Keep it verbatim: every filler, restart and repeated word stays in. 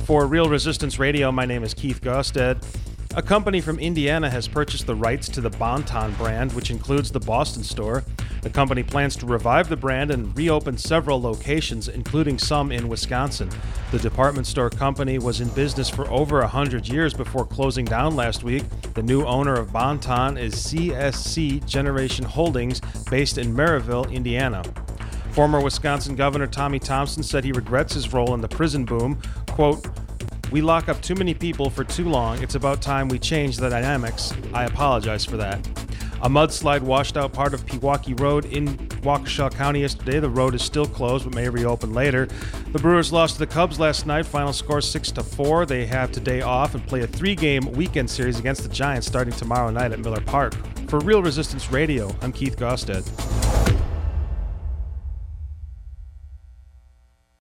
For Real Resistance Radio, my name is Keith Gosted. A company from Indiana has purchased the rights to the Bon-Ton brand, which includes the Boston store. The company plans to revive the brand and reopen several locations, including some in Wisconsin. The department store company was in business for over one hundred years before closing down last week. The new owner of Bon-Ton is C S C Generation Holdings, based in Maryville, Indiana. Former Wisconsin Governor Tommy Thompson said he regrets his role in the prison boom. Quote, "We lock up too many people for too long. It's about time we change the dynamics. I apologize for that." A mudslide washed out part of Pewaukee Road in Waukesha County yesterday. The road is still closed but may reopen later. The Brewers lost to the Cubs last night. Final score six to four. They have today off and play a three-game weekend series against the Giants starting tomorrow night at Miller Park. For Real Resistance Radio, I'm Keith Gosted.